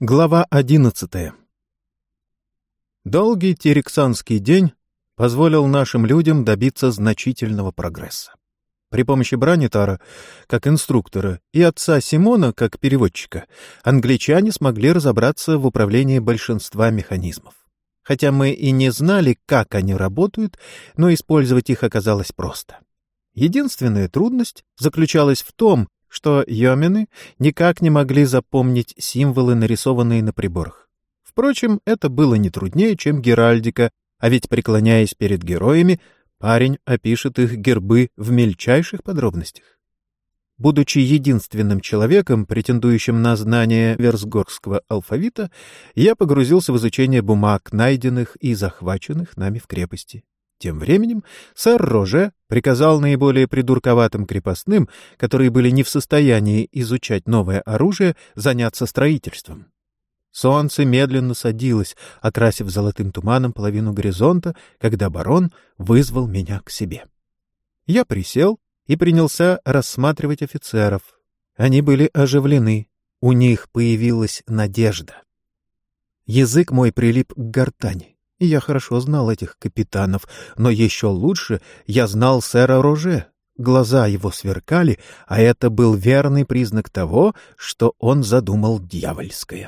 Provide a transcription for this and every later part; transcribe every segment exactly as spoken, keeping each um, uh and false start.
Глава одиннадцатая. Долгий терексанский день позволил нашим людям добиться значительного прогресса. При помощи Бранитара, как инструктора, и отца Симона, как переводчика, англичане смогли разобраться в управлении большинства механизмов. Хотя мы и не знали, как они работают, но использовать их оказалось просто. Единственная трудность заключалась в том, что йомены никак не могли запомнить символы, нарисованные на приборах. Впрочем, это было не труднее, чем геральдика, а ведь, преклоняясь перед героями, парень опишет их гербы в мельчайших подробностях. Будучи единственным человеком, претендующим на знание версгорского алфавита, я погрузился в изучение бумаг, найденных и захваченных нами в крепости. Тем временем сэр Роже приказал наиболее придурковатым крепостным, которые были не в состоянии изучать новое оружие, заняться строительством. Солнце медленно садилось, окрасив золотым туманом половину горизонта, когда барон вызвал меня к себе. Я присел и принялся рассматривать офицеров. Они были оживлены, у них появилась надежда. Язык мой прилип к гортани. И я хорошо знал этих капитанов, но еще лучше я знал сэра Роже. Глаза его сверкали, а это был верный признак того, что он задумал дьявольское.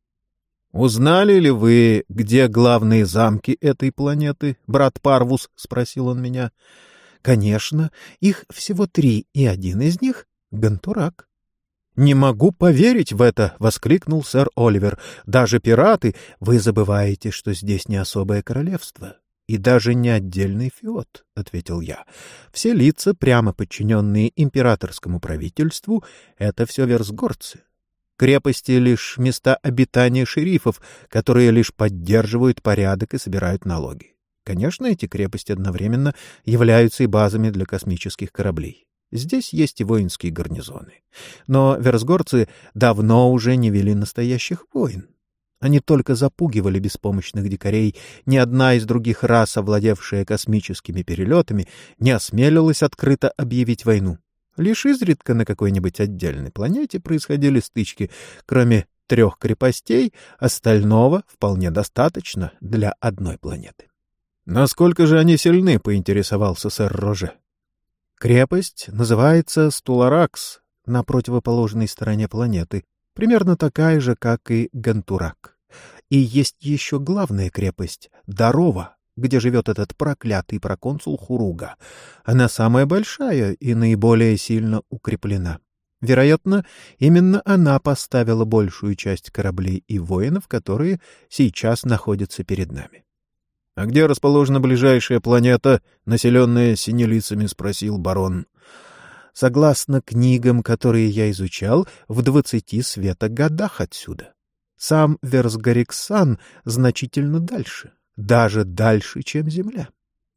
«Узнали ли вы, где главные замки этой планеты, брат Парвус?» — спросил он меня. «Конечно, их всего три, и один из них — Гантурак». «Не могу поверить в это!» — воскликнул сэр Оливер. «Даже пираты, вы забываете, что здесь не особое королевство, и даже не отдельный феод», — ответил я. «Все лица, прямо подчиненные императорскому правительству, — это все версгорцы. Крепости — лишь места обитания шерифов, которые лишь поддерживают порядок и собирают налоги. Конечно, эти крепости одновременно являются и базами для космических кораблей. Здесь есть и воинские гарнизоны. Но версгорцы давно уже не вели настоящих войн. Они только запугивали беспомощных дикарей. Ни одна из других рас, овладевшая космическими перелетами, не осмелилась открыто объявить войну. Лишь изредка на какой-нибудь отдельной планете происходили стычки. Кроме трех крепостей, остального вполне достаточно для одной планеты. «Насколько же они сильны?» — поинтересовался сэр Роже. Крепость называется Стуларакс, на противоположной стороне планеты, примерно такая же, как и Гантурак. И есть еще главная крепость — Дарова, где живет этот проклятый проконсул Хуруга. Она самая большая и наиболее сильно укреплена. Вероятно, именно она поставила большую часть кораблей и воинов, которые сейчас находятся перед нами. — А где расположена ближайшая планета, населенная синелицами? — спросил барон. — Согласно книгам, которые я изучал, в двадцати светогодах отсюда. Сам Версгориксан значительно дальше, даже дальше, чем Земля.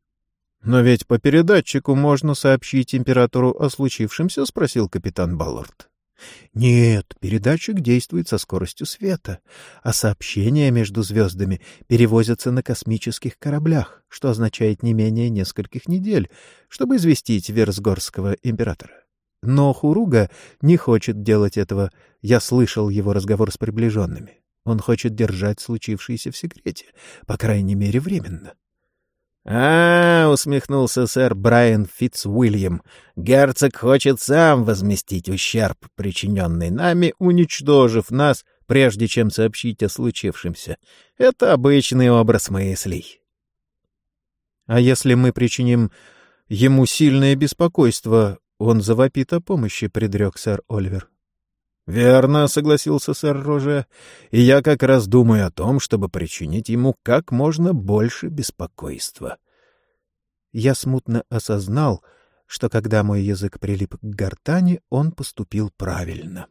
— Но ведь по передатчику можно сообщить императору о случившемся? — спросил капитан Баллард. Нет, передатчик действует со скоростью света, а сообщения между звездами перевозятся на космических кораблях, что означает не менее нескольких недель, чтобы известить версгорского императора. Но Хуруга не хочет делать этого. Я слышал его разговор с приближенными. Он хочет держать случившееся в секрете, по крайней мере, временно. «А, — усмехнулся сэр Брайан Фитцуильям, — герцог хочет сам возместить ущерб, причиненный нами, уничтожив нас, прежде чем сообщить о случившемся. Это обычный образ мыслей». «А если мы причиним ему сильное беспокойство, он завопит о помощи», — предрек сэр Оливер. «Верно», — согласился сэр Роже, — «и я как раз думаю о том, чтобы причинить ему как можно больше беспокойства». Я смутно осознал, что когда мой язык прилип к гортани, он поступил правильно.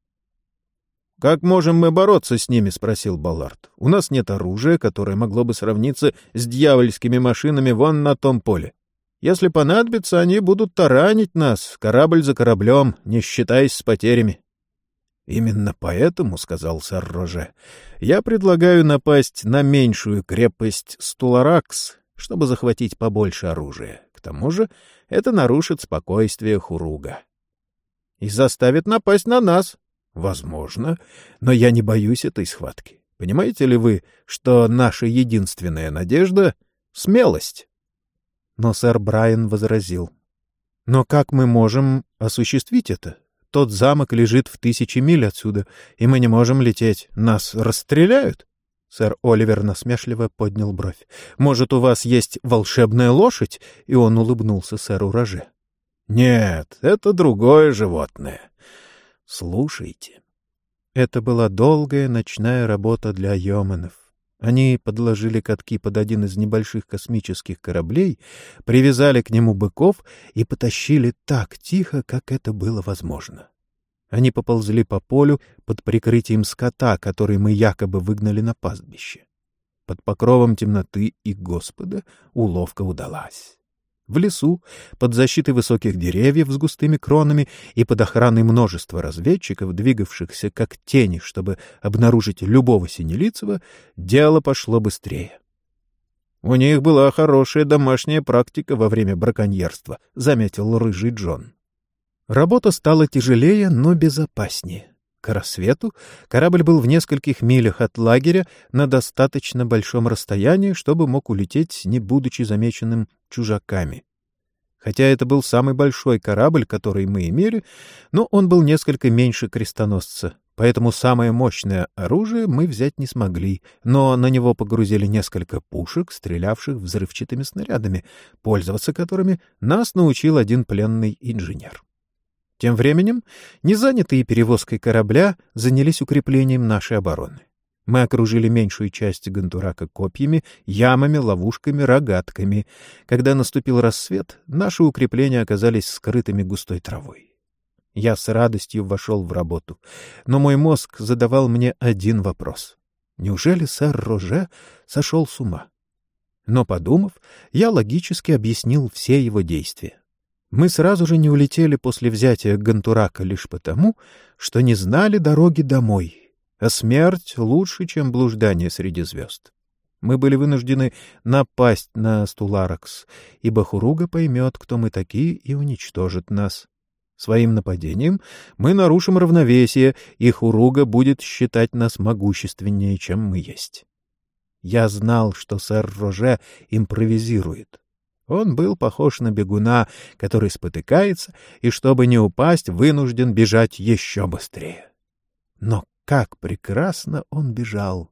«Как можем мы бороться с ними?» — спросил Баллард. «У нас нет оружия, которое могло бы сравниться с дьявольскими машинами вон на том поле. Если понадобится, они будут таранить нас, корабль за кораблем, не считаясь с потерями». «Именно поэтому, — сказал сэр Роже, — я предлагаю напасть на меньшую крепость Стуларакс, чтобы захватить побольше оружия. К тому же это нарушит спокойствие Хуруга». — И заставит напасть на нас. Возможно, но я не боюсь этой схватки. Понимаете ли вы, что наша единственная надежда — смелость? Но сэр Брайан возразил. Но как мы можем осуществить это? Тот замок лежит в тысячи миль отсюда, и мы не можем лететь. Нас расстреляют? Сэр Оливер насмешливо поднял бровь. Может, у вас есть волшебная лошадь? И он улыбнулся сэру Роже. Нет, это другое животное. Слушайте. Это была долгая ночная работа для йеоменов. Они подложили катки под один из небольших космических кораблей, привязали к нему быков и потащили так тихо, как это было возможно. Они поползли по полю под прикрытием скота, который мы якобы выгнали на пастбище. Под покровом темноты и Господа уловка удалась. В лесу, под защитой высоких деревьев с густыми кронами и под охраной множества разведчиков, двигавшихся как тени, чтобы обнаружить любого синелицего, дело пошло быстрее. — У них была хорошая домашняя практика во время браконьерства, — заметил рыжий Джон. Работа стала тяжелее, но безопаснее. К рассвету корабль был в нескольких милях от лагеря на достаточно большом расстоянии, чтобы мог улететь, не будучи замеченным чужаками. Хотя это был самый большой корабль, который мы имели, но он был несколько меньше крестоносца, поэтому самое мощное оружие мы взять не смогли, но на него погрузили несколько пушек, стрелявших взрывчатыми снарядами, пользоваться которыми нас научил один пленный инженер. Тем временем незанятые перевозкой корабля занялись укреплением нашей обороны. Мы окружили меньшую часть Гантурака копьями, ямами, ловушками, рогатками. Когда наступил рассвет, наши укрепления оказались скрытыми густой травой. Я с радостью вошел в работу, но мой мозг задавал мне один вопрос. Неужели сэр Роже сошел с ума? Но, подумав, я логически объяснил все его действия. Мы сразу же не улетели после взятия Гантурака лишь потому, что не знали дороги домой, а смерть лучше, чем блуждание среди звезд. Мы были вынуждены напасть на Стуларакс, ибо Хуруга поймет, кто мы такие, и уничтожит нас. Своим нападением мы нарушим равновесие, и Хуруга будет считать нас могущественнее, чем мы есть. Я знал, что сэр Роже импровизирует. Он был похож на бегуна, который спотыкается и, чтобы не упасть, вынужден бежать еще быстрее. Но как прекрасно он бежал!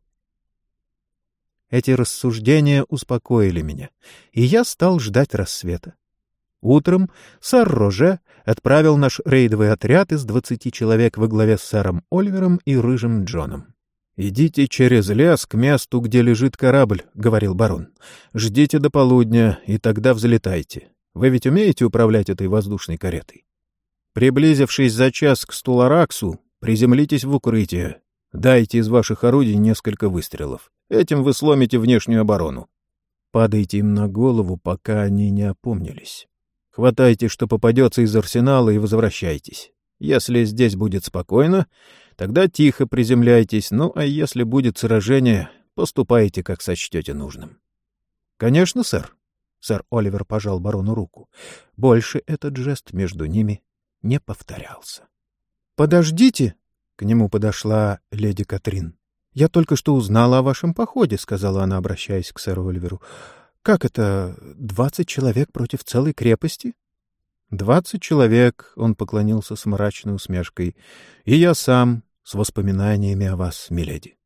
Эти рассуждения успокоили меня, и я стал ждать рассвета. Утром сэр Роже отправил наш рейдовый отряд из двадцати человек во главе с сэром Оливером и рыжим Джоном. «Идите через лес к месту, где лежит корабль», — говорил барон. «Ждите до полудня, и тогда взлетайте. Вы ведь умеете управлять этой воздушной каретой? Приблизившись за час к Стулараксу, приземлитесь в укрытие. Дайте из ваших орудий несколько выстрелов. Этим вы сломите внешнюю оборону. Падайте им на голову, пока они не опомнились. Хватайте, что попадется из арсенала, и возвращайтесь. Если здесь будет спокойно, тогда тихо приземляйтесь, ну а если будет сражение, поступайте, как сочтете нужным». — Конечно, сэр. Сэр Оливер пожал барону руку. Больше этот жест между ними не повторялся. — Подождите! — к нему подошла леди Катрин. — Я только что узнала о вашем походе, — сказала она, обращаясь к сэру Оливеру. — Как это, двадцать человек против целой крепости? — Двадцать человек, — он поклонился с мрачной усмешкой, — и я сам с воспоминаниями о вас, миледи.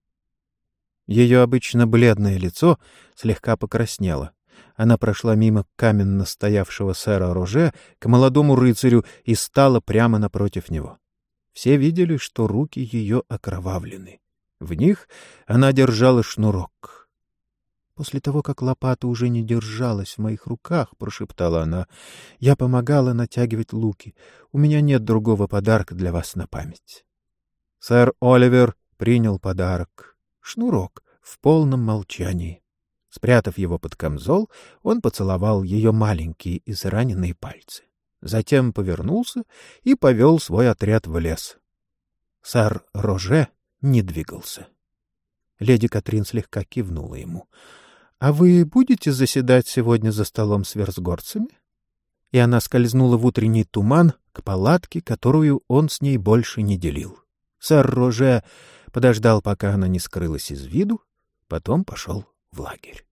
Ее обычно бледное лицо слегка покраснело. Она прошла мимо каменно стоявшего сэра Роже к молодому рыцарю и стала прямо напротив него. Все видели, что руки ее окровавлены. В них она держала шнурок. «После того, как лопата уже не держалась в моих руках, — прошептала она, — я помогала натягивать луки. У меня нет другого подарка для вас на память». Сэр Оливер принял подарок — шнурок в полном молчании. Спрятав его под камзол, он поцеловал ее маленькие израненные пальцы. Затем повернулся и повел свой отряд в лес. Сэр Роже не двигался. Леди Катрин слегка кивнула ему. — А вы будете заседать сегодня за столом с версгорцами? И она скользнула в утренний туман к палатке, которую он с ней больше не делил. Сэр Роже подождал, пока она не скрылась из виду, потом пошел в лагерь.